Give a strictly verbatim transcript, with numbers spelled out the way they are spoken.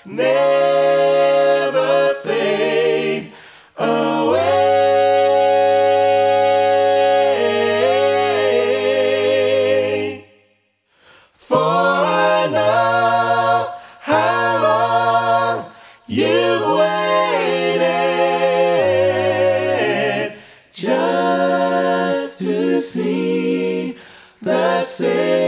never fade away. For I know how long you've waited just to see the Savior.